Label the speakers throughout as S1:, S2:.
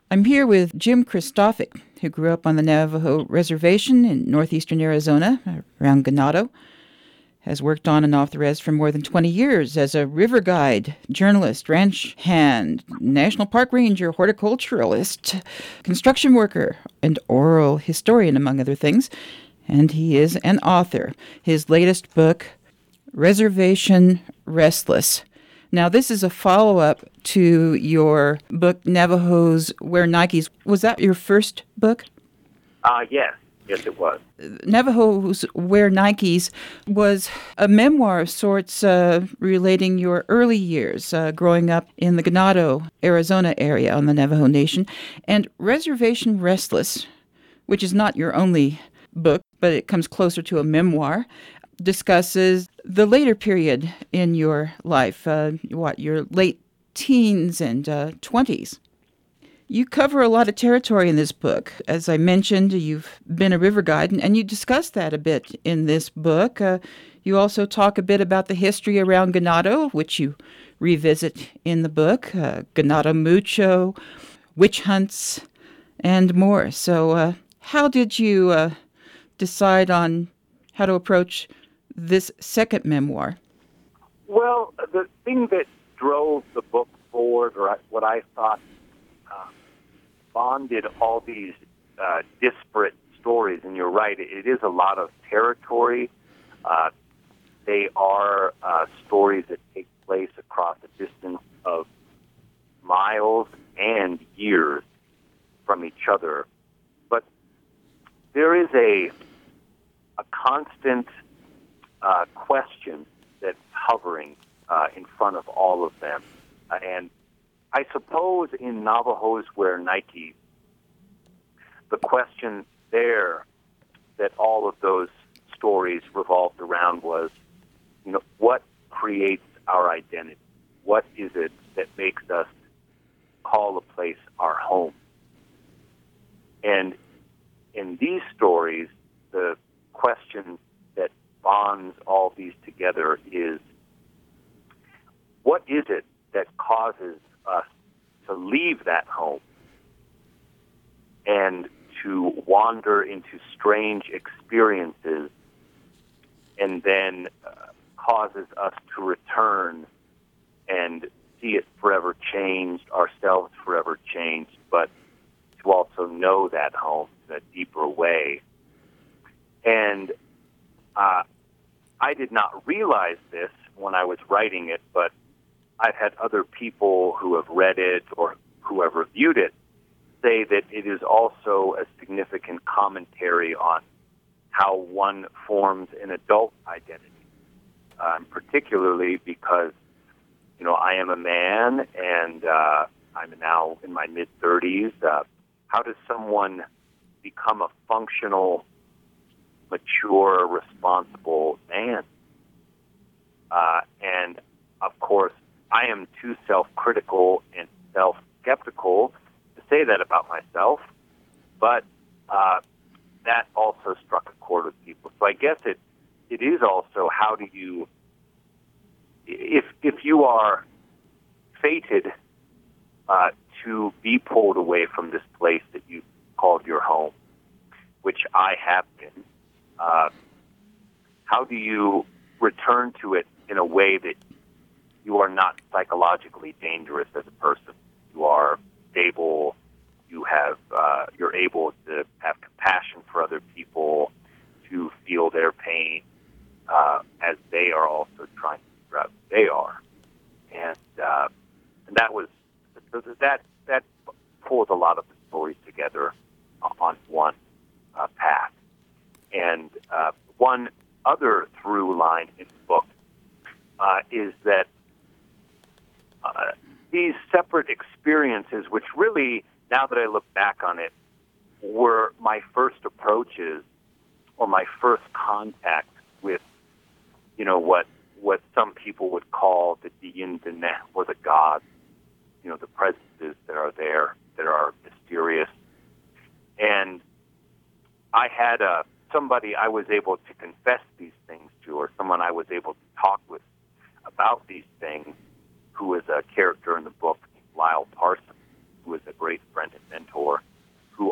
S1: I'm here with Jim Kristofic, who grew up on the Navajo Reservation in northeastern Arizona, around Ganado, has worked on and off the res for more than 20 years as a river guide, journalist, ranch hand, national park ranger, horticulturalist, construction worker, and oral historian, among other things. And he is an author. His latest book, Reservation Restless. Now, this is a follow-up to your book, Navajos Wear Nikes. Was that your first book?
S2: Yes. Yes, it was.
S1: Navajos Wear Nikes was a memoir of sorts relating your early years growing up in the Ganado, Arizona area on the Navajo Nation. And Reservation Restless, which is not your only book, but it comes closer to a memoir, discusses the later period in your life, your late teens and 20s. You cover a lot of territory in this book. As I mentioned, you've been a river guide, and you discuss that a bit in this book. You also talk a bit about the history around Ganado, which you revisit in the book, Ganado Mucho, witch hunts, and more. So how did you decide on how to approach this second memoir?
S2: Well, the thing that drove the book forward, or what I thought bonded all these disparate stories, and you're right, it is a lot of territory. They are stories that take place across a distance of miles and years from each other. But there is a constant question that's hovering in front of all of them. And I suppose in Navajos Wear Nikes, the question there that all of those stories revolved around was, what creates our identity? What is it that makes us call a place our home? And in these stories, the question that bonds all these together is, what is it that causes us to leave that home and to wander into strange experiences, and then causes us to return and see it forever changed, ourselves forever changed, but to also know that home in a deeper way. And I did not realize this when I was writing it, but I've had other people who have read it or who have reviewed it say that it is also a significant commentary on how one forms an adult identity, particularly because, I am a man and I'm now in my mid-30s. How does someone become a functional, mature, responsible man? And, of course, I am too self-critical and self-skeptical to say that about myself, but that also struck a chord with people. So I guess it is also, how do you, if you are fated to be pulled away from this place that you called your home, which I have been, how do you return to it in a way that you are not psychologically dangerous as a person? You are stable. You're able to have compassion for other people, to feel their pain as they are also trying to figure out who they are. And that was that pulls a lot of the stories together on one path. And one other through line in the book is that these separate experiences, which really, now that I look back on it, were my first approaches or my first contact with, what some people would call the Diyin Dene, or the gods, the presences that are there, that are mysterious. And I had somebody I was able to confess these things to, or someone I was able to talk with about these things, who is a character in the book, Lyle Parsons, who is a great friend and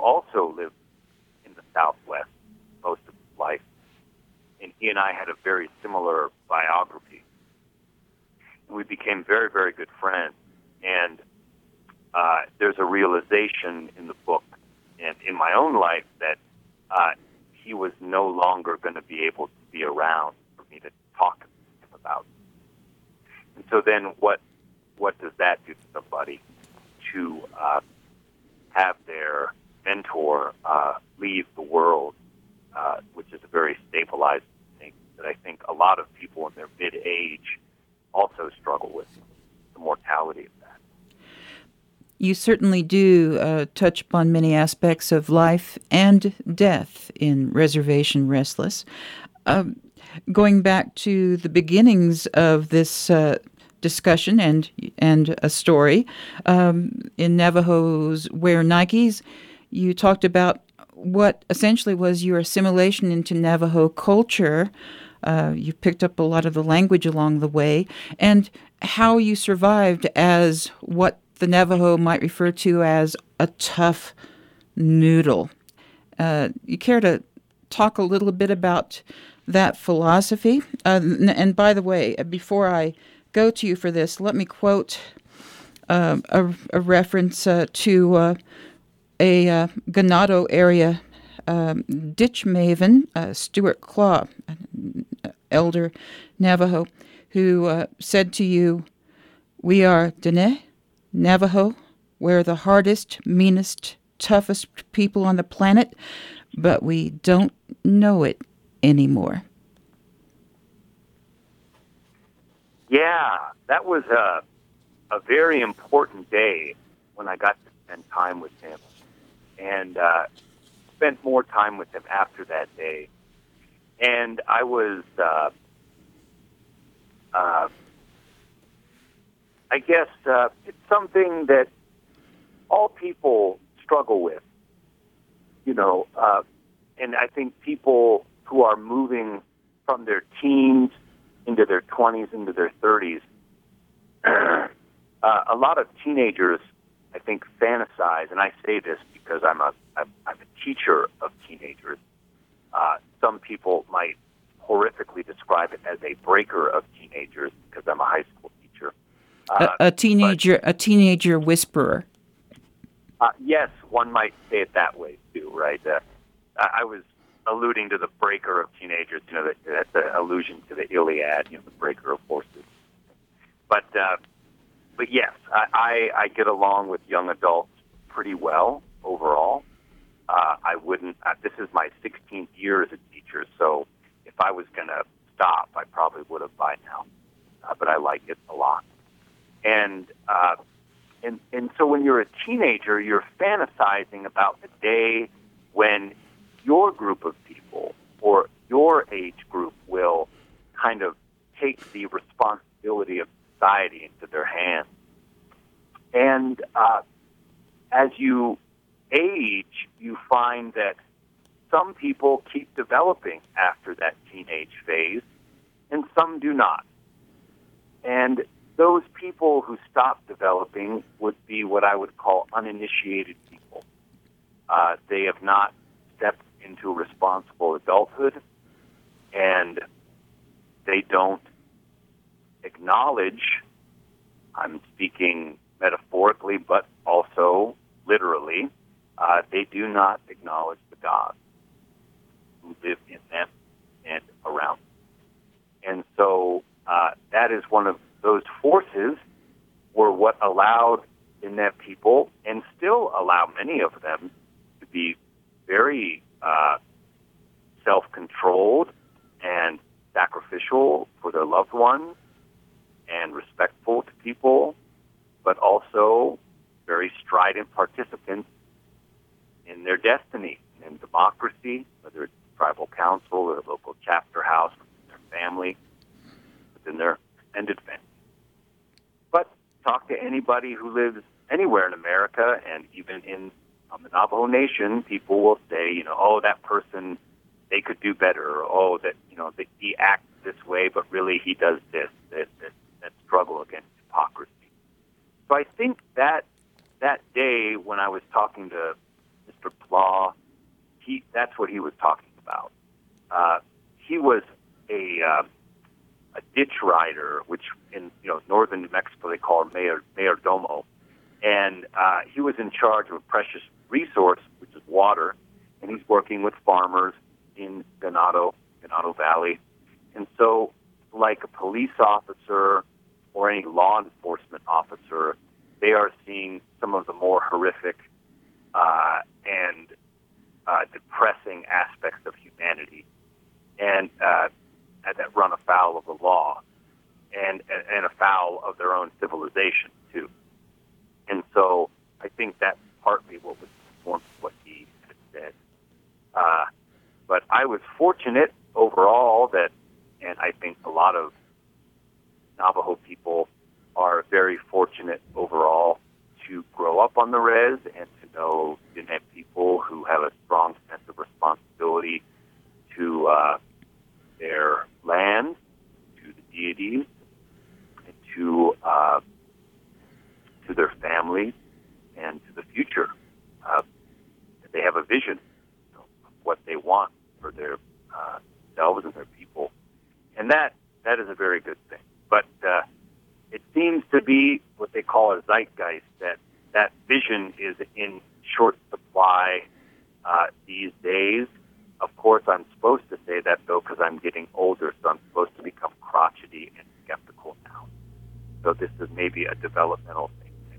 S2: also lived in the Southwest most of his life, and he and I had a very similar biography. And we became very, very good friends. And there's a realization in the book and in my own life that he was no longer going to be able to be around for me to talk to him about. And so then what does that do to somebody to have their mentor leave the world, which is a very stabilized thing that I think a lot of people in their mid-age also struggle with, the mortality of that.
S1: You certainly do touch upon many aspects of life and death in Reservation Restless. Going back to the beginnings of this discussion and a story, in Navajo's Wear Nikes, you talked about what essentially was your assimilation into Navajo culture. You picked up a lot of the language along the way, and how you survived as what the Navajo might refer to as a tough noodle. You care to talk a little bit about that philosophy? And by the way, before I go to you for this, let me quote a reference to a Ganado area ditch maven, Stuart Claw, elder Navajo, who said to you, "We are Dene, Navajo. We're the hardest, meanest, toughest people on the planet, but we don't know it anymore."
S2: Yeah, that was a very important day when I got to spend time with him, and spent more time with him after that day. And I was, I guess, it's something that all people struggle with, and I think people who are moving from their teens into their 20s, into their 30s, a lot of teenagers, I think, fantasize, and I say this because I'm a teacher of teenagers. Some people might horrifically describe it as a breaker of teenagers because I'm a high school teacher.
S1: A teenager whisperer.
S2: Yes, one might say it that way too, right? I was alluding to the breaker of teenagers. That's an allusion to the Iliad, the breaker of horses. But yes, I get along with young adults pretty well overall. I wouldn't. This is my 16th year as a teacher, so if I was going to stop, I probably would have by now. But I like it a lot. And so when you're a teenager, you're fantasizing about the day when your group of people or your age group will kind of take the responsibility of society into their hands. And as you age, you find that some people keep developing after that teenage phase, and some do not. And those people who stop developing would be what I would call uninitiated people. They have not stepped into responsible adulthood, and they don't acknowledge, I'm speaking metaphorically, but also literally, they do not acknowledge the gods who live in them and around them. And so that is one of those forces were what allowed Diné people, and still allow many of them, to be very self-controlled and sacrificial for their loved ones and respectful to people, but also very strident participants in their destiny, in democracy, whether it's tribal council or local chapter house, within their family, within their extended family. But talk to anybody who lives anywhere in America, and even in the Navajo Nation, people will say, oh, that person, they could do better, or oh, that he acts this way, but really he does this, that struggle against hypocrisy. So I think that day when I was talking to Mr. Pla, that's what he was talking about. He was a ditch rider, which in northern New Mexico they call mayordomo, and he was in charge of a precious resource, which is water, and he's working with farmers in Ganado Valley. And so, like a police officer or any law enforcement officer, they are seeing some of the more horrific and depressing aspects of humanity, and that run afoul of the law and afoul of their own civilization too. And so I think that's partly what was what he had said. But I was fortunate overall and I think a lot of Navajo people are very fortunate overall to grow up on the res and to know Diné people who have a strong sense of responsibility to their land, to the deities, and to their families and to the future. They have a vision of what they want for their themselves and their people, and that is a very good thing. But it seems to be what they call a zeitgeist, that vision is in short supply these days. Of course, I'm supposed to say that, though, because I'm getting older, so I'm supposed to become crotchety and skeptical now. So this is maybe a developmental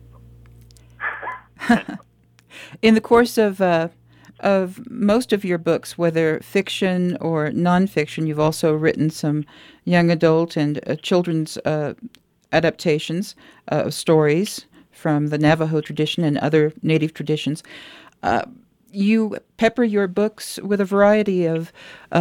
S2: thing.
S1: In the course of most of your books, whether fiction or nonfiction, you've also written some young adult and children's adaptations of stories from the Navajo tradition and other native traditions. You pepper your books with a variety of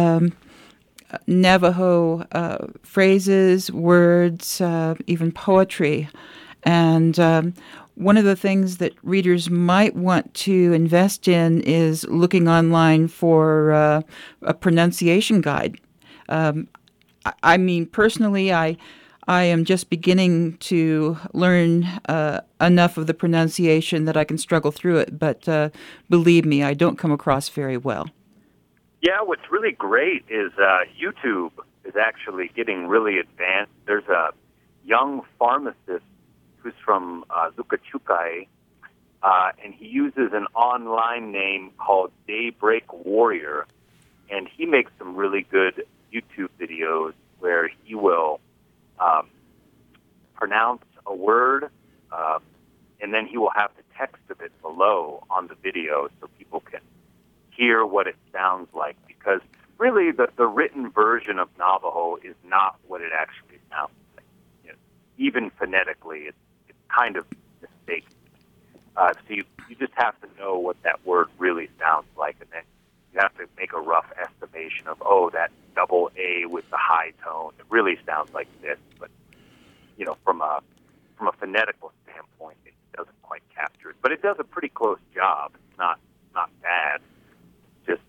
S1: Navajo phrases, words, even poetry. And one of the things that readers might want to invest in is looking online for a pronunciation guide. I mean, personally, I am just beginning to learn enough of the pronunciation that I can struggle through it, but believe me, I don't come across very well.
S2: Yeah, what's really great is YouTube is actually getting really advanced. There's a young pharmacist who's from Zucachucay, and he uses an online name called Daybreak Warrior, and he makes some really good YouTube videos where he will pronounce a word, and then he will have the text of it below on the video so people can hear what it sounds like, because really the written version of Navajo is not what it actually sounds like. Even phonetically, it's kind of mistaken. So you just have to know what that word really sounds like, and then you have to make a rough estimation of, that double A with the high tone, it really sounds like this, but from a phonetical standpoint, it doesn't quite capture it. But it does a pretty close job. It's not bad. Just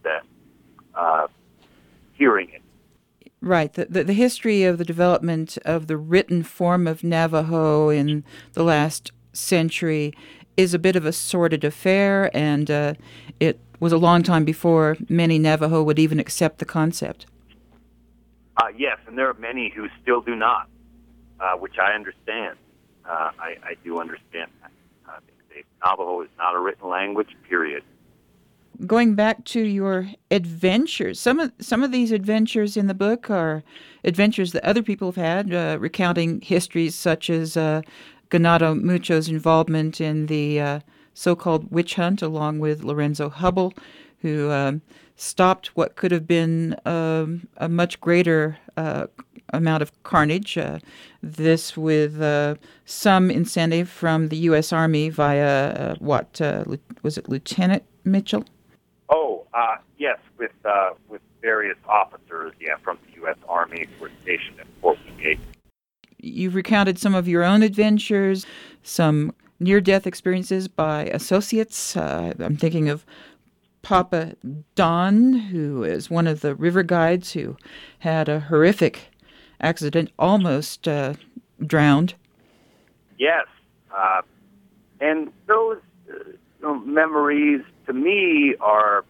S2: hearing it.
S1: Right. The history of the development of the written form of Navajo in the last century is a bit of a sordid affair, and it was a long time before many Navajo would even accept the concept.
S2: Yes, and there are many who still do not, which I understand. I do understand that. Navajo is not a written language, period.
S1: Going back to your adventures, some of these adventures in the book are adventures that other people have had, recounting histories such as Ganado Mucho's involvement in the so-called witch hunt, along with Lorenzo Hubble, who stopped what could have been a much greater amount of carnage. This with some incentive from the U.S. Army via was it Lieutenant Mitchell?
S2: Yes, with various officers, from the U.S. Army who were stationed at Fort Wingate.
S1: You've recounted some of your own adventures, some near-death experiences by associates. I'm thinking of Papa Don, who is one of the river guides who had a horrific accident, almost drowned.
S2: Yes, and those memories to me are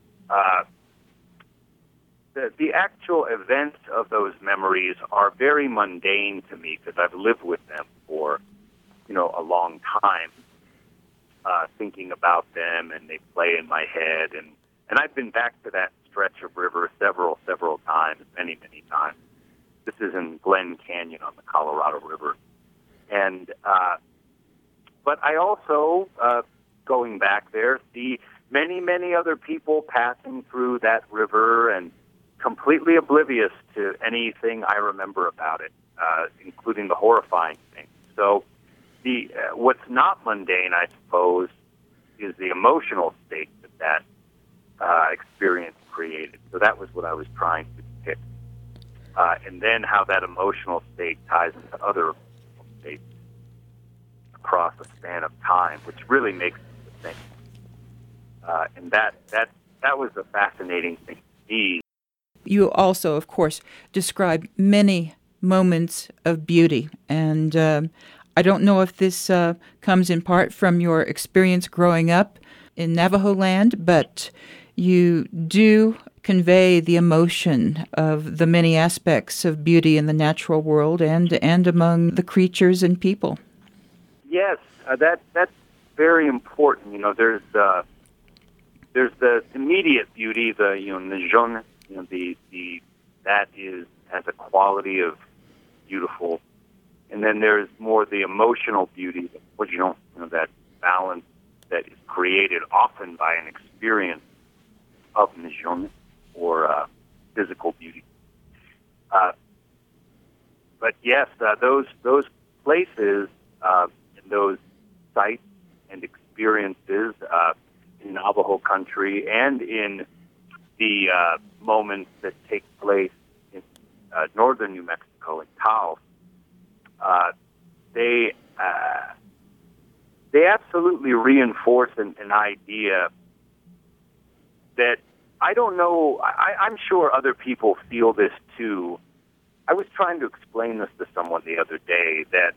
S2: the actual events of those memories are very mundane to me because I've lived with them for a long time, thinking about them, and they play in my head, and I've been back to that stretch of river several times, many times. This is in Glen Canyon on the Colorado River, and but I also going back there see many other people passing through that river and completely oblivious to anything I remember about it, including the horrifying things. So the what's not mundane, I suppose, is the emotional state that experience created. So that was what I was trying to depict. And then how that emotional state ties into other states across a span of time, which really makes it the thing. And that was a fascinating thing to me.
S1: You also, of course, describe many moments of beauty, and I don't know if this comes in part from your experience growing up in Navajo land, but you do convey the emotion of the many aspects of beauty in the natural world and among the creatures and people.
S2: Yes, that's very important. There's the immediate beauty, the Nizhon, the that has a quality of beautiful, and then there's more the emotional beauty, that balance that is created often by an experience of Nizhon or physical beauty. But yes, those places and those sights and experiences in Navajo country and in the moments that take place in northern New Mexico in Taos, they absolutely reinforce an idea that I don't know. I'm sure other people feel this too. I was trying to explain this to someone the other day that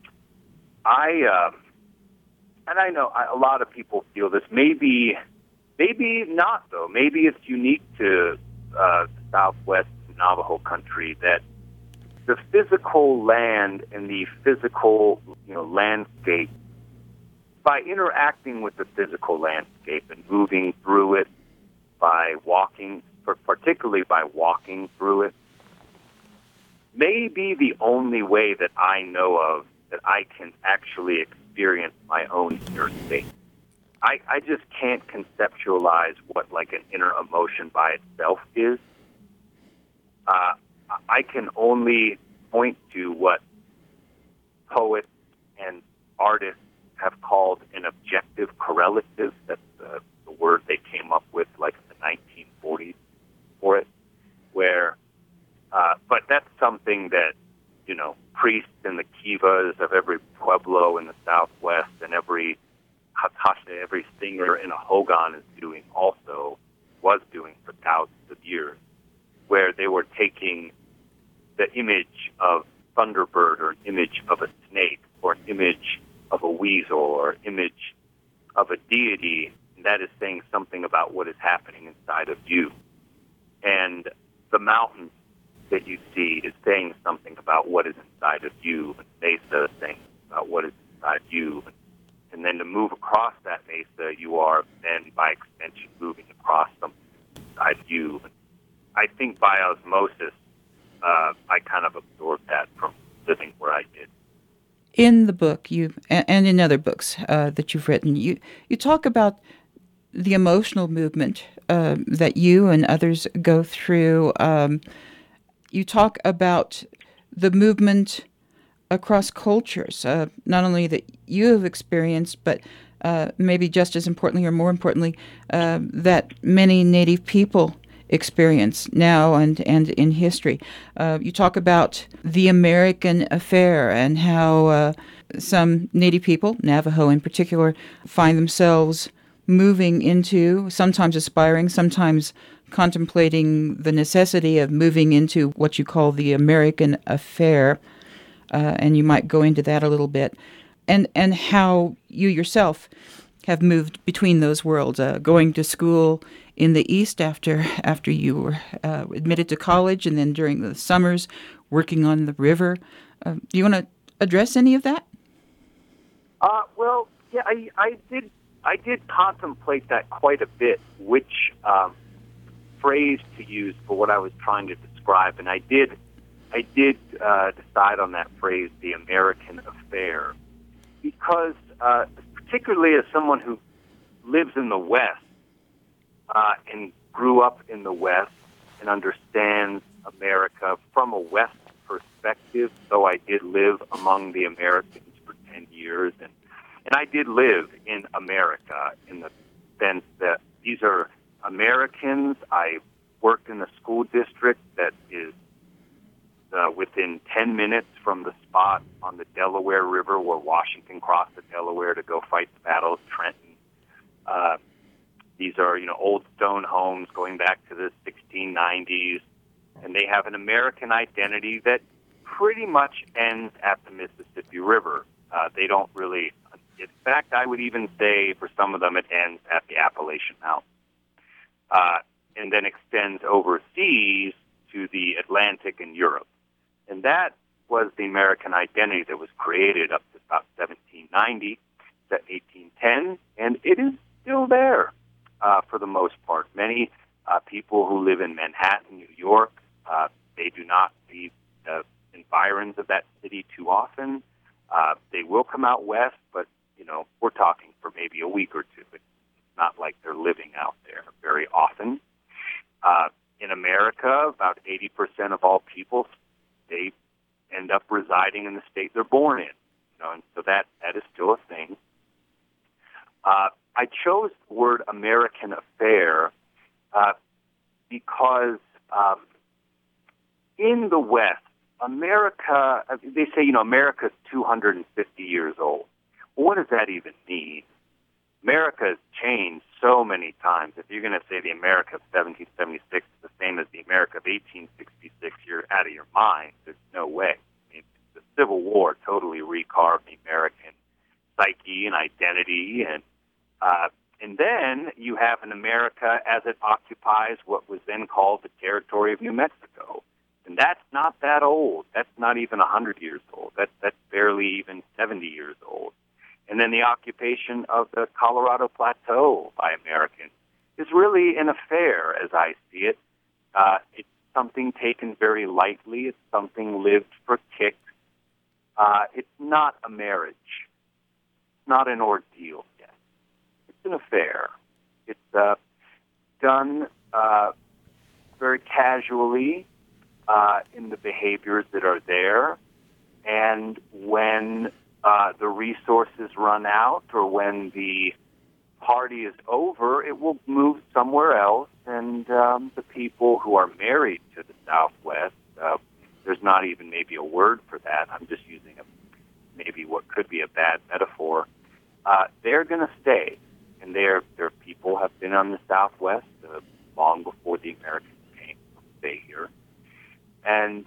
S2: and I know a lot of people feel this. Maybe not though. Maybe it's unique to Southwest Navajo country that the physical land and the physical landscape, by interacting with the physical landscape and moving through it, by walking, particularly by walking through it, may be the only way that I know of that I can actually experience my own inner state. I just can't conceptualize what like an inner emotion by itself is. I can only point to what poets and artists have called an objective correlative. That's the word they came up with like in the 1940s for it, where, but that's something that, priests and the kivas of every pueblo in the Southwest and every hatasha, every singer in a hogan was doing for thousands of years, where they were taking the image of thunderbird or an image of a snake or an image of a weasel or image of a deity, and that is saying something about what is happening inside of you. And the mountain that you see is saying something about what is inside of you, and Mesa is saying about what is inside you. And then to move across that Mesa, you are then, by extension, moving across something inside you. And I think by osmosis, I kind of absorbed that from living where I did.
S1: In the book, and in other books that you've written, you talk about the emotional movement that you and others go through. You talk about the movement across cultures, not only that you have experienced, but maybe just as importantly or more importantly, that many Native people experience now and in history. You talk about the American affair and how some Native people, Navajo in particular, find themselves moving into, sometimes aspiring, sometimes contemplating the necessity of moving into what you call the American affair. And you might go into that a little bit. And how you yourself have moved between those worlds, going to school in the East after you were admitted to college, and then during the summers working on the river. Do you want to address any of that?
S2: Well, yeah, I did contemplate that quite a bit, which phrase to use for what I was trying to describe, and I did decide on that phrase, the American affair, because particularly as someone who lives in the West and grew up in the West and understands America from a West perspective, though I did live among the Americans for 10 years, and I did live in America in the sense that these are Americans. I worked in a school district that is within 10 minutes from the spot on the Delaware River where Washington crossed the Delaware to go fight the Battle of Trenton. These are, old stone homes going back to the 1690s, and they have an American identity that pretty much ends at the Mississippi River. They don't really, in fact, I would even say for some of them it ends at the Appalachian Mountains, and then extends overseas to the Atlantic and Europe. And that was the American identity that was created up to about 1790, 1810, and it is still there for the most part. Many people who live in Manhattan, New York, they do not leave the environs of that city too often. They will come out west, but, we're talking for maybe a week or two. It's not like they're living out there very often. In America, about 80% of all people, they end up residing in the state they're born in, and so that is still a thing. I chose the word American affair because in the West, America, they say, America's 250 years old. Well, what does that even mean? America has changed so many times. If you're going to say the America of 1776 is the same as the America of 1866, you're out of your mind. There's no way. I mean, the Civil War totally recarved the American psyche and identity, and then you have an America as it occupies what was then called the territory of New Mexico. And that's not that old. That's not even 100 years old. That's barely even 70 years old. And then the occupation of the Colorado Plateau by Americans is really an affair, as I see it. It's something taken very lightly. It's something lived for kicks. It's not a marriage. It's not an ordeal yet. It's an affair. It's done very casually in the behaviors that are there. And when the resources run out or when the party is over, it will move somewhere else. And the people who are married to the Southwest, there's not even maybe a word for that. I'm just using maybe what could be a bad metaphor. They're going to stay. And their people have been on the Southwest long before the Americans came to stay here. And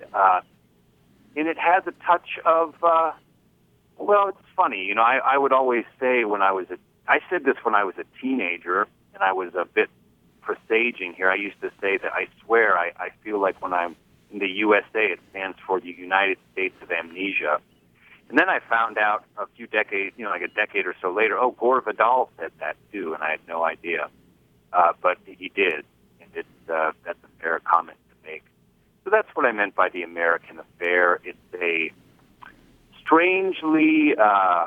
S2: it has a touch of, well, it's funny. I would always say I said this when I was a teenager, and I was a bit presaging here. I used to say that I swear I feel like when I'm in the USA, it stands for the United States of Amnesia. And then I found out a few decades, like a decade or so later, Gore Vidal said that too, and I had no idea. But he did, and that's a fair comment to make. So that's what I meant by the American affair. It's a strangely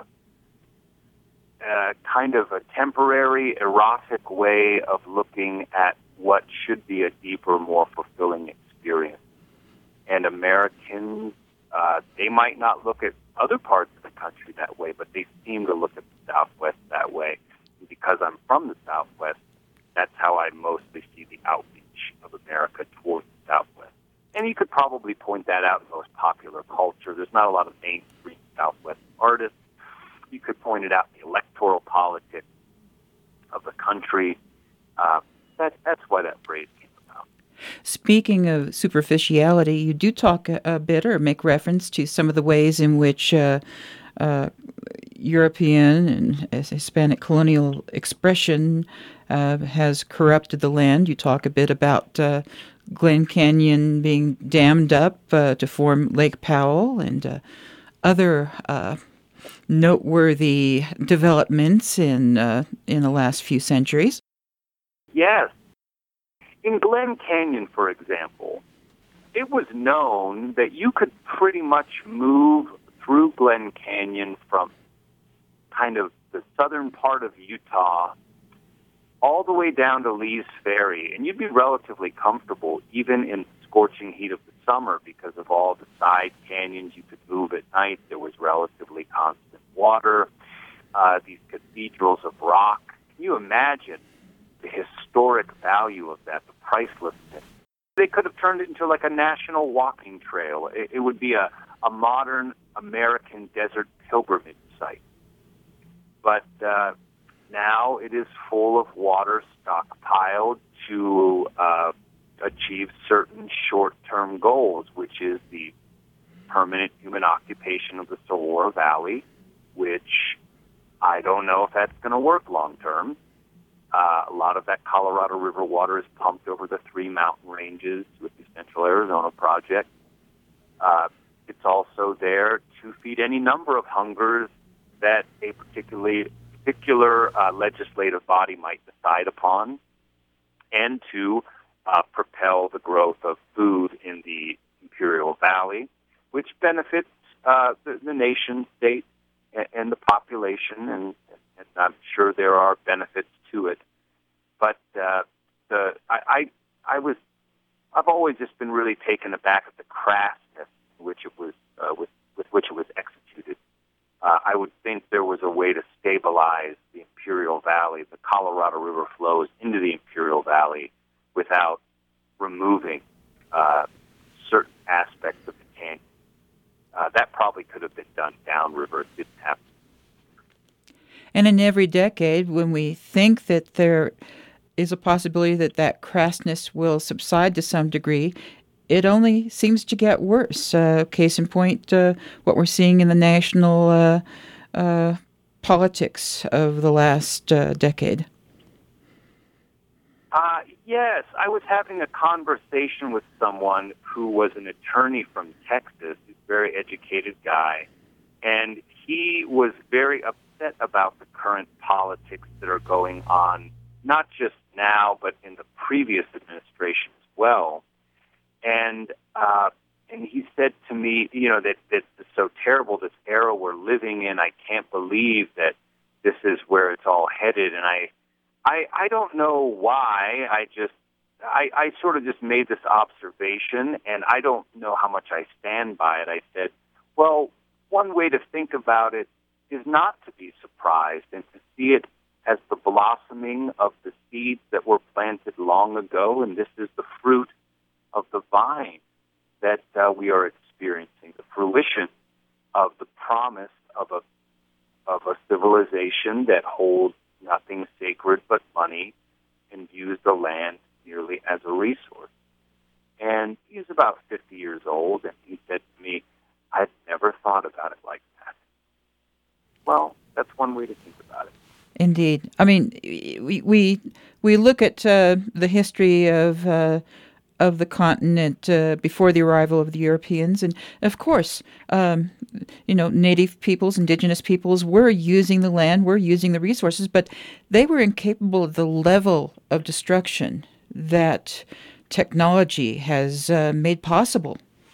S2: kind of a temporary, erotic way of looking at what should be a deeper, more fulfilling experience. And Americans, they might not look at other parts of the country that way, but they seem to look at the Southwest that way. And because I'm from the Southwest, that's how I mostly see the outreach of America towards the Southwest. And you could probably point that out in most popular culture. There's not a lot of mainstream Southwest artists. You could point it out in the electoral politics of the country. That's why that phrase came about.
S1: Speaking of superficiality, you do talk a bit or make reference to some of the ways in which European and Hispanic colonial expression has corrupted the land. You talk a bit about Glen Canyon being dammed up to form Lake Powell and other noteworthy developments in the last few centuries.
S2: Yes. In Glen Canyon, for example, it was known that you could pretty much move through Glen Canyon from kind of the southern part of Utah all the way down to Lee's Ferry, and you'd be relatively comfortable even in the scorching heat of the summer because of all the side canyons you could move at night. There was relatively constant water, these cathedrals of rock. Can you imagine the historic value of that, the pricelessness? They could have turned it into like a national walking trail. It would be a modern American desert pilgrimage site. But now it is full of water stockpiled to achieve certain short-term goals, which is the permanent human occupation of the Sohora Valley, which I don't know if that's going to work long-term. A lot of that Colorado River water is pumped over the 3 mountain ranges with the Central Arizona Project. It's also there to feed any number of hungers that a particular legislative body might decide upon, and to propel the growth of food in the Imperial Valley, which benefits the nation, state, and the population, and I'm sure there are benefits to it. But I've always just been really taken aback at the crassness which it was with which it was executed. I would think there was a way to stabilize the Imperial Valley. The Colorado River flows into the Imperial Valley without removing certain aspects of the canyon. That probably could have been done downriver. It didn't have to.
S1: And in every decade, when we think that there is a possibility that that crassness will subside to some degree, it only seems to get worse. Case in point, what we're seeing in the national politics of the last decade.
S2: Yes, I was having a conversation with someone who was an attorney from Texas, a very educated guy, and he was very upset about the current politics that are going on, not just now, but in the previous administration as well. And he said to me, that it's so terrible, this era we're living in. I can't believe that this is where it's all headed. And I don't know why. I sort of just made this observation, and I don't know how much I stand by it. I said, well, one way to think about it is not to be surprised and to see it as the blossoming of the seeds that were planted long ago, and this is the fruit of the vine that we are experiencing, the fruition of the promise of a civilization that holds nothing sacred but money and views the land merely as a resource. And he's about 50 years old, and he said to me, I've never thought about it like that. Well, that's one way to think about it.
S1: Indeed. I mean, we look at the history of the continent before the arrival of the Europeans, and of course, native peoples, indigenous peoples were using the land, were using the resources, but they were incapable of the level of destruction that technology has made possible.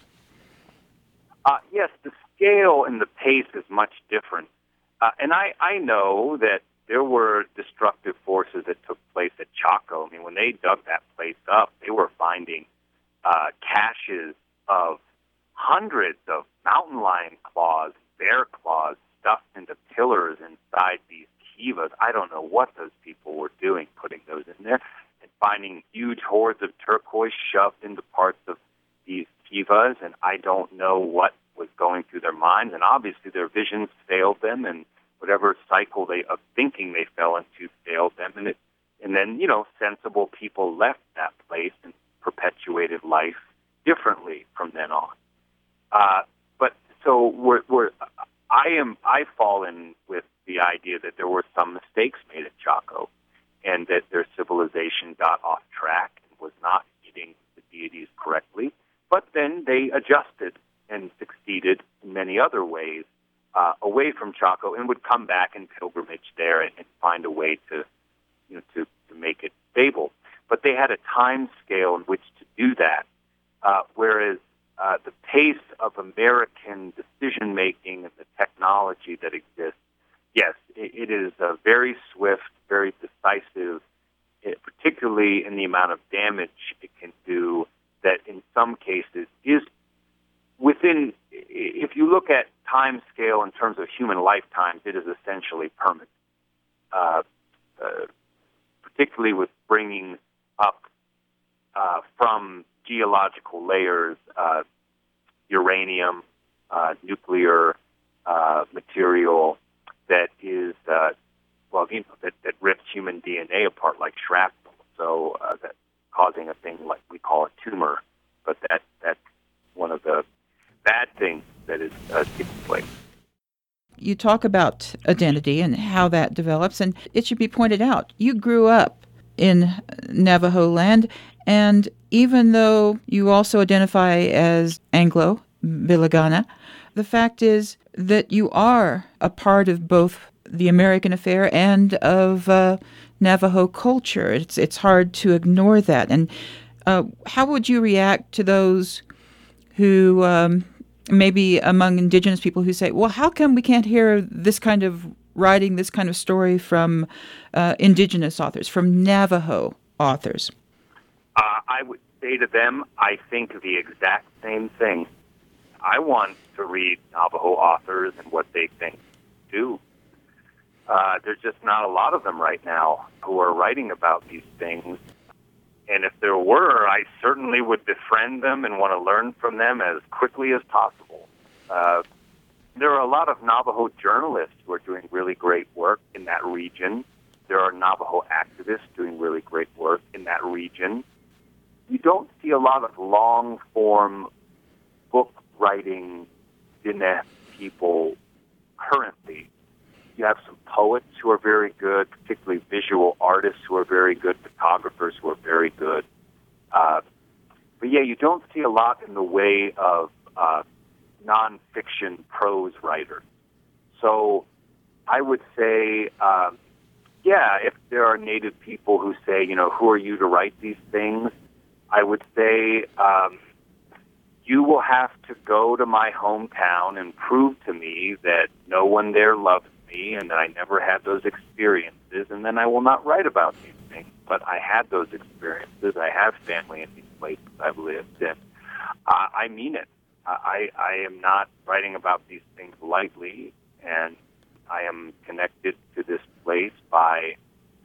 S2: Yes, the scale and the pace is much different. And I know that there were destructive forces that took place at Chaco. I mean, when they dug that place up, they were finding caches of hundreds of mountain lion claws, bear claws stuffed into pillars inside these kivas. I don't know what those people were doing putting those in there, and finding huge hordes of turquoise shoved into parts of these kivas, and I don't know what was going through their minds, and obviously their visions failed them, and whatever cycle of thinking they fell into failed them, and then sensible people left that place and perpetuated life differently from then on. But so I fall in with the idea that there were some mistakes made at Chaco and that their civilization got off track and was not eating the deities correctly. But then they adjusted and succeeded in many other ways away from Chaco, and would come back and pilgrimage there and find a way to make it stable. But they had a time scale in which to do that, whereas the pace of American decision-making and the technology that exists, yes, it is very swift, very decisive, particularly in the amount of damage it can do, that in some cases is within, if you look at time scale in terms of human lifetimes, it is essentially permanent, particularly with bringing up from geological layers uranium, nuclear material that is, that rips human DNA apart like shrapnel. So that causing a thing like we call a tumor, but that's one of the bad things that is taking place.
S1: You talk about identity and how that develops, and it should be pointed out, you grew up in Navajo land, and even though you also identify as Anglo, Villigana, the fact is that you are a part of both the American affair and of Navajo culture. It's hard to ignore that. And how would you react to those who, maybe among indigenous people, who say, well, how come we can't hear this kind of writing, this kind of story from indigenous authors, from Navajo authors?
S2: I would say to them, I think the exact same thing. I want to read Navajo authors and what they think too. There's just not a lot of them right now who are writing about these things. And if there were, I certainly would befriend them and want to learn from them as quickly as possible. There are a lot of Navajo journalists who are doing really great work in that region. There are Navajo activists doing really great work in that region. You don't see a lot of long-form book-writing Diné people currently. You have some poets who are very good, particularly visual artists who are very good, photographers who are very good. But yeah, you don't see a lot in the way of nonfiction prose writers. So I would say, if there are Native people who say, who are you to write these things? I would say, you will have to go to my hometown and prove to me that no one there loves me and that I never had those experiences, and then I will not write about these things. But I had those experiences. I have family in these places I've lived, and I mean it. I am not writing about these things lightly, and I am connected to this place by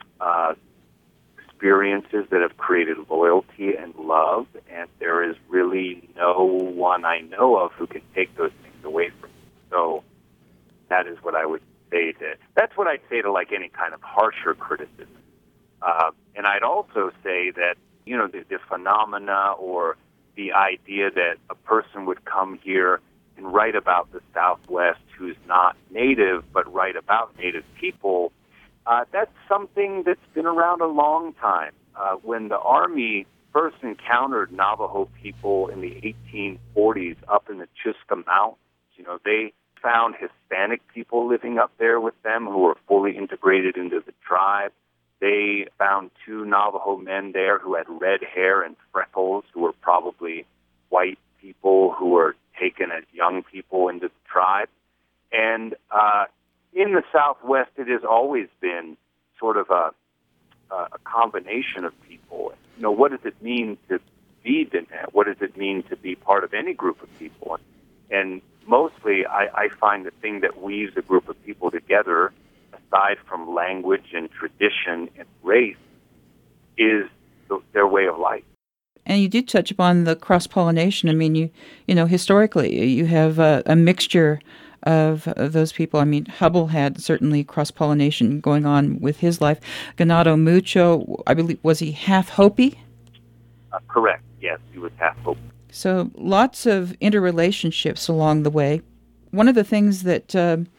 S2: experiences that have created loyalty and love, and there is really no one I know of who can take those things away from me. So that is what I would say that's what I'd say to like any kind of harsher criticism. And I'd also say that, the phenomena or the idea that a person would come here and write about the Southwest who's not Native but write about Native people, that's something that's been around a long time. When the Army first encountered Navajo people in the 1840s up in the Chusca Mountains, they found Hispanic people living up there with them who were fully integrated into the tribe. They found 2 Navajo men there who had red hair and freckles, who were probably white people who were taken as young people into the tribe. And in the Southwest, it has always been sort of a combination of people. What does it mean to be Diné? What does it mean to be part of any group of people? And mostly, I find the thing that weaves a group of people together, aside from language and tradition and race, is their way of life.
S1: And you did touch upon the cross-pollination. I mean, historically, you have a mixture of those people. I mean, Hubble had certainly cross-pollination going on with his life. Ganado Mucho, I believe, was he half Hopi?
S2: Correct, yes, he was half Hopi.
S1: So lots of interrelationships along the way. One of the things that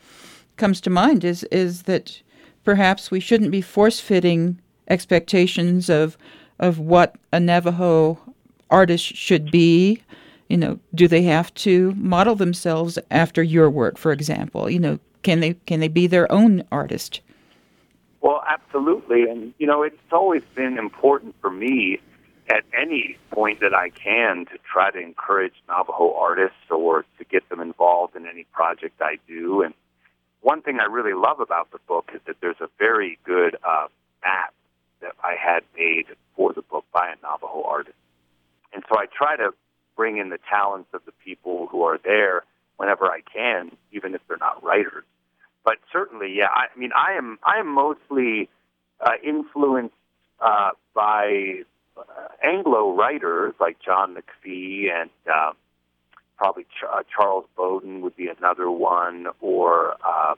S1: comes to mind is that perhaps we shouldn't be force-fitting expectations of what a Navajo artist should be. Do they have to model themselves after your work, for example? Can they be their own artist?
S2: Well, absolutely. And, it's always been important for me at any point that I can to try to encourage Navajo artists or to get them involved in any project I do. And one thing I really love about the book is that there's a very good map that I had made for the book by a Navajo artist. And so I try to bring in the talents of the people who are there whenever I can, even if they're not writers. But certainly, yeah, I am mostly influenced by Anglo writers like John McPhee and probably Charles Bowden would be another one, or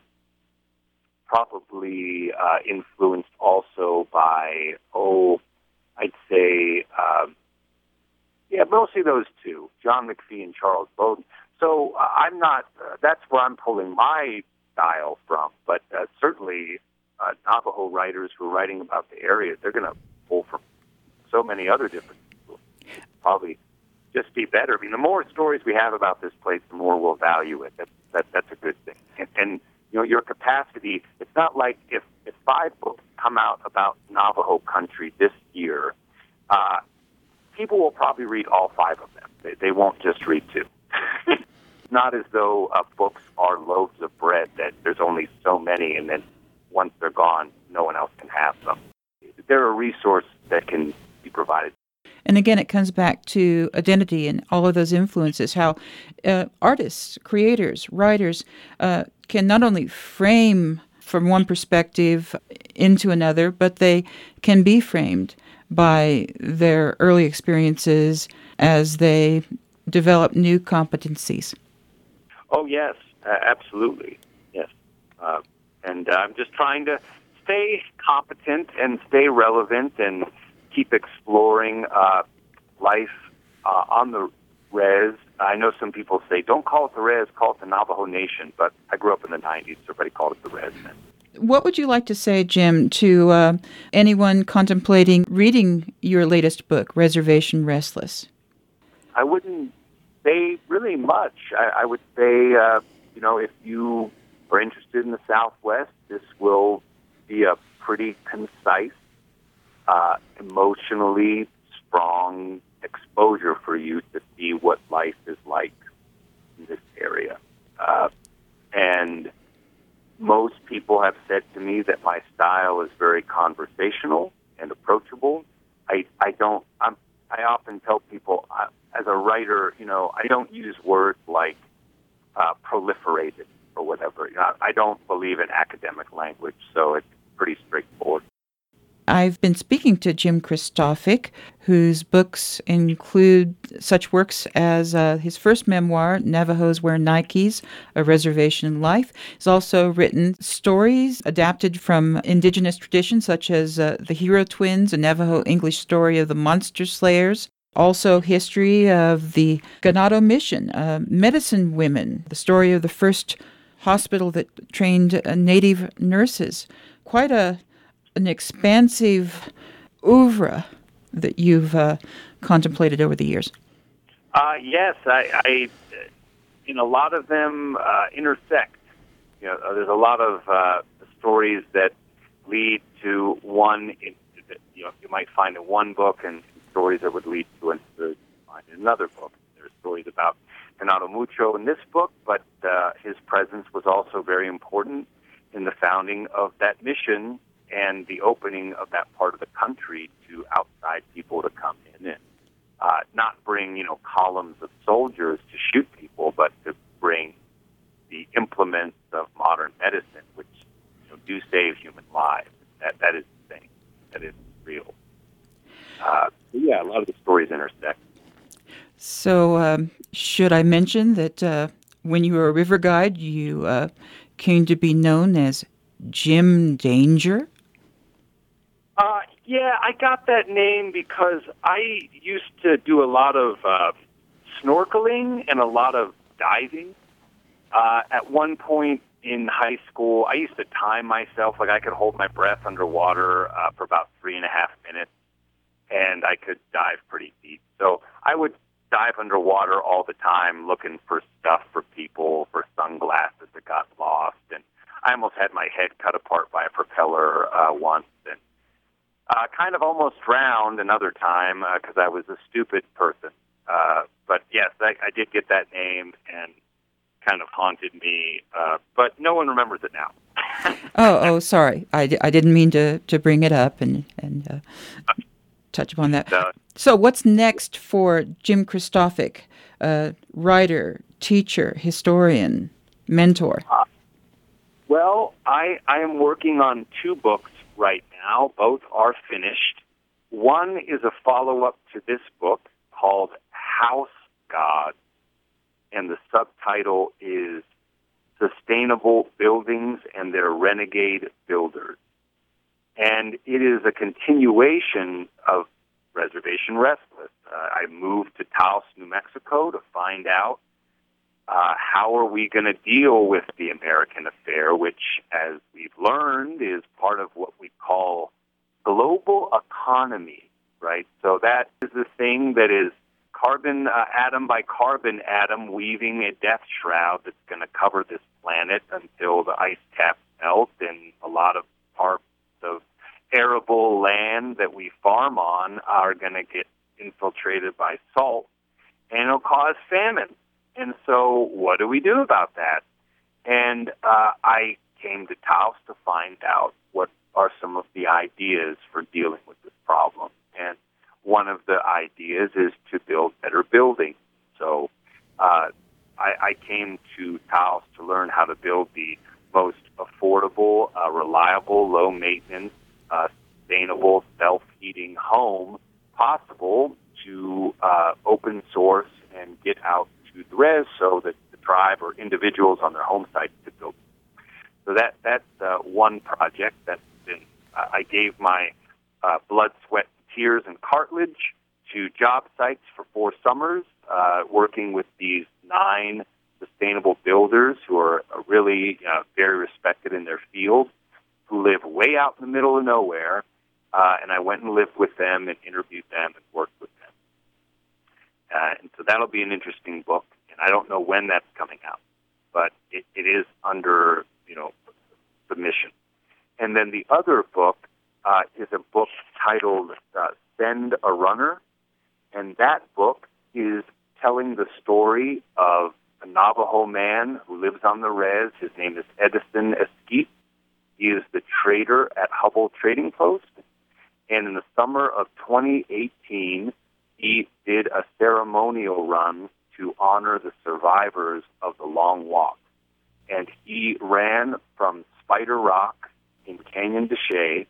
S2: probably influenced also by, I'd say, mostly those two, John McPhee and Charles Bowden. So I'm not, that's where I'm pulling my style from, but certainly Navajo writers who are writing about the area, they're going to pull from so many other different people. Probably just be better. The more stories we have about this place, the more we'll value it. That's a good thing. And your capacity, it's not like if 5 books come out about Navajo country this year, people will probably read all 5 of them. They won't just read 2. Not as though books are loaves of bread that there's only so many, and then once they're gone, no one else can have them. They're a resource that can be provided.
S1: And again, it comes back to identity and all of those influences, how artists, creators, writers can not only frame from one perspective into another, but they can be framed by their early experiences as they develop new competencies.
S2: Oh, yes, absolutely, yes. And I'm just trying to stay competent and stay relevant and keep exploring life on the res. I know some people say, don't call it the res, call it the Navajo Nation, but I grew up in the 90s, so everybody called it the res then.
S1: What would you like to say, Jim, to anyone contemplating reading your latest book, Reservation Restless?
S2: I wouldn't say really much. I would say, if you are interested in the Southwest, this will be a pretty concise, emotionally strong exposure for you to see what life is like in this area. And most people have said to me that my style is very conversational and approachable. I often tell people, as a writer, I don't use words like proliferated or whatever. I don't believe in academic language, so it's pretty straightforward.
S1: I've been speaking to Jim Kristofik, whose books include such works as his first memoir, Navajos Wear Nikes, A Reservation Life. He's also written stories adapted from indigenous traditions, such as The Hero Twins, a Navajo English story of the Monster Slayers. Also, history of the Ganado Mission, Medicine Women, the story of the first hospital that trained Native nurses. Quite an expansive oeuvre that you've contemplated over the years.
S2: Yes, I in a lot of them intersect. There's a lot of stories that lead to one. You might find in one book, and stories that would lead to another book. There's stories about Ganado Mucho in this book, but his presence was also very important in the founding of that mission and the opening of that part of the country to outside people to come in and not bring, columns of soldiers to shoot people, but to bring the implements of modern medicine, which do save human lives. That is the thing. That is real. A lot of the stories intersect.
S1: So should I mention that when you were a river guide, you came to be known as Jim Danger?
S2: I got that name because I used to do a lot of snorkeling and a lot of diving. At one point, in high school, I used to time myself. Like I could hold my breath underwater for about 3.5 minutes, and I could dive pretty deep. So I would dive underwater all the time looking for stuff for people, for sunglasses that got lost. And I almost had my head cut apart by a propeller once, and kind of almost drowned another time because I was a stupid person. But yes, I did get that name, and kind of haunted me, but no one remembers it now.
S1: Sorry. I didn't mean to bring it up and touch upon that. So what's next for Jim Kristofik, writer, teacher, historian, mentor?
S2: Well, I am working on 2 books right now. Both are finished. One is a follow-up to this book called House Gods, and the subtitle is Sustainable Buildings and Their Renegade Builders. And it is a continuation of Reservation Restless. I moved to Taos, New Mexico to find out how are we going to deal with the American affair, which, as we've learned, is part of what we call global economy, right? So that is the thing that is carbon atom by carbon atom weaving a death shroud that's going to cover this planet until the ice caps melt, and a lot of parts of arable land that we farm on are going to get infiltrated by salt, and it'll cause famine. And so what do we do about that? And I came to Taos to find out what are some of the ideas for dealing with this problem. And one of the ideas is to build better buildings. So I came to Taos to learn how to build the most affordable, reliable, low-maintenance, sustainable, self-heating home possible to open source and get out to the res so that the tribe or individuals on their home sites could build. So that's one project that's been, I gave my blood, sweat, tears, and cartilage to job sites for 4 summers, working with these 9 sustainable builders who are really very respected in their field, who live way out in the middle of nowhere. And I went and lived with them and interviewed them and worked with them. And so that'll be an interesting book. And I don't know when that's coming out, but it is under, submission. And then the other book is a book titled Send a Runner. And that book is telling the story of a Navajo man who lives on the res. His name is Edison Esquite. He is the trader at Hubbell Trading Post. And in the summer of 2018, he did a ceremonial run to honor the survivors of the Long Walk. And he ran from Spider Rock in Canyon de Chelly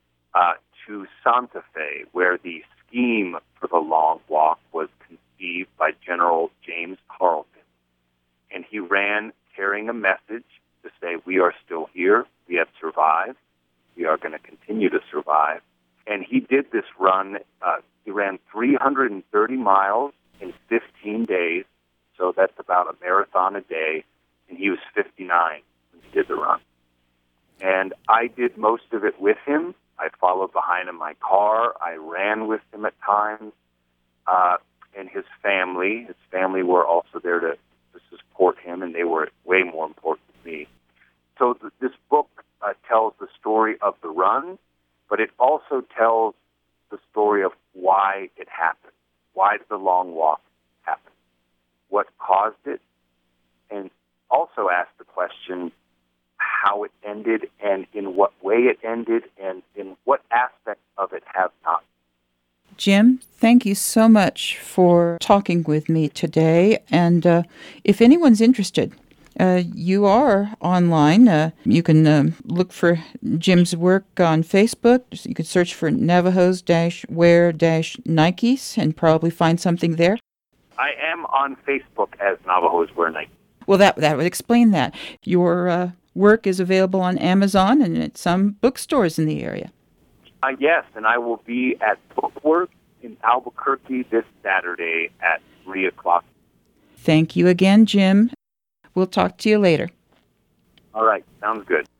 S2: to Santa Fe, where the scheme for the Long Walk was conceived by General James Carleton. And he ran carrying a message to say, we are still here, we have survived, we are going to continue to survive. And he did this run, he ran 330 miles in 15 days, so that's about a marathon a day, and he was 59 when he did the run. And I did most of it with him. I followed behind in my car. I ran with him at times. And his family were also there to support him, and they were way more important to me. So this book tells the story of the run, but it also tells the story of why it happened. Why did the Long Walk happen? What caused it? And also ask the question how it ended and in what way it ended and in what aspects of it have not.
S1: Jim, thank you so much for talking with me today. And if anyone's interested, you are online. You can look for Jim's work on Facebook. You can search for Navajos-Wear-Nikes and probably find something there.
S2: I am on Facebook as Navajos Wear Nikes.
S1: Well, that would explain that. Your work is available on Amazon and at some bookstores in the area.
S2: Yes, and I will be at Bookwork in Albuquerque this Saturday at 3 o'clock.
S1: Thank you again, Jim. We'll talk to you later.
S2: All right. Sounds good.